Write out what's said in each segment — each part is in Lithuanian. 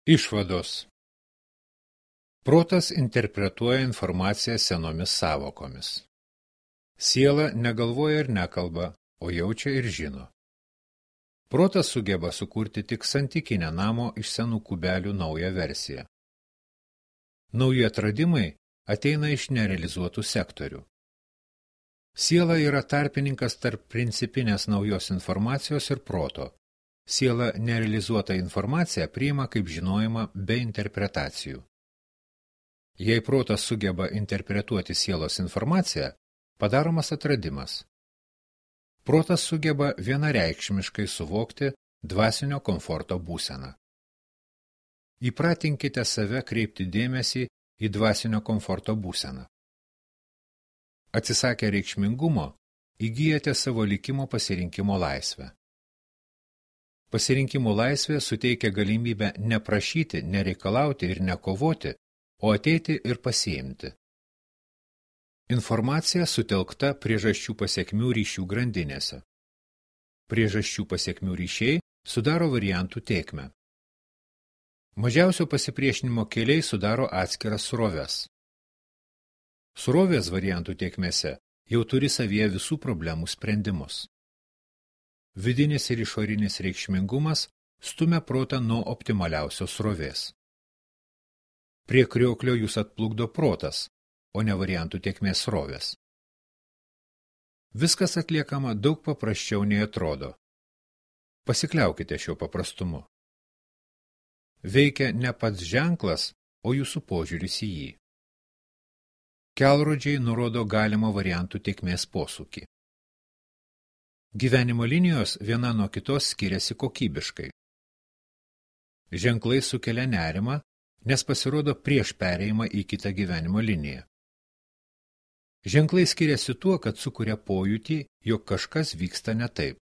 Išvados. Protas interpretuoja informaciją senomis sąvokomis. Siela negalvoja ir nekalba, o jaučia ir žino. Protas sugeba sukurti tik santykinę namo iš senų kubelių naują versiją. Nauji atradimai ateina iš nerealizuotų sektorių. Siela yra tarpininkas tarp principinės naujos informacijos ir proto. Siela nerealizuotą informaciją priima kaip žinojimą be interpretacijų. Jei protas sugeba interpretuoti sielos informaciją, padaromas atradimas. Protas sugeba vienareikšmiškai suvokti dvasinio komforto būseną. Įpratinkite save kreipti dėmesį į dvasinio komforto būseną. Atsisakę reikšmingumo, įgyjate savo likimo pasirinkimo laisvę. Pasirinkimo laisvė suteikia galimybę neprašyti, nereikalauti ir nekovoti, o ateiti ir pasiimti. Informacija sutelkta priežasčių pasekmių ryšių grandinėse. Priežasčių pasekmių ryšiai sudaro variantų tėkmę. Mažiausio pasipriešinimo keliai sudaro atskiras sroves. Srovės variantų tėkmėse jau turi savyje visų problemų sprendimus. Vidinis ir išorinis reikšmingumas stumia protą nuo optimaliausios srovės. Prie krioklio jūs atplukdo protas, o ne variantų tėkmės srovės. Viskas atliekama daug paprasčiau nei atrodo. Pasikliaukite šiuo paprastumu. Veikia ne pats ženklas, o jūsų požiūris į jį. Kelrodžiai nurodo galimą variantų tėkmės posūkį. Gyvenimo linijos viena nuo kitos skiriasi kokybiškai. Ženklai sukelia nerimą, nes pasirodo prieš perėjimą į kitą gyvenimo liniją. Ženklai skiriasi tuo, kad sukuria pojūtį, jog kažkas vyksta ne taip.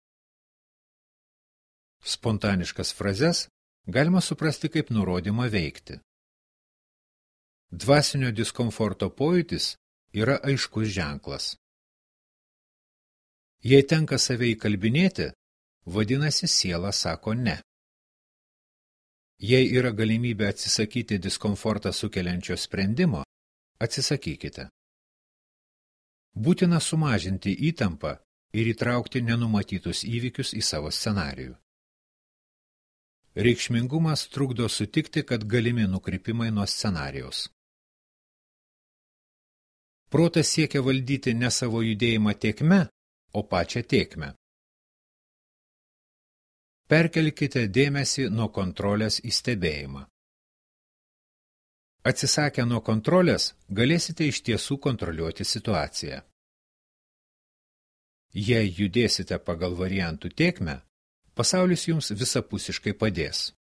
Spontaniškas frazes galima suprasti kaip nurodymą veikti. Dvasinio diskomforto pojūtis yra aiškus ženklas. Jei tenka save įkalbinėti, vadinasi siela sako ne. Jei yra galimybė atsisakyti diskomfortą sukeliančio sprendimo, atsisakykite. Būtina sumažinti įtampą ir įtraukti nenumatytus įvykius į savo scenarijų. Reikšmingumas trukdo sutikti, kad galimi nukrypimai nuo scenarijaus. Protas siekia valdyti ne savo judėjimą tėkme, o pačią tėkmę. Perkelkite dėmesį nuo kontrolės į stebėjimą. Atsisakę nuo kontrolės, galėsite iš tiesų kontroliuoti situaciją. Jei judėsite pagal variantų tėkmę, pasaulis jums visapusiškai padės.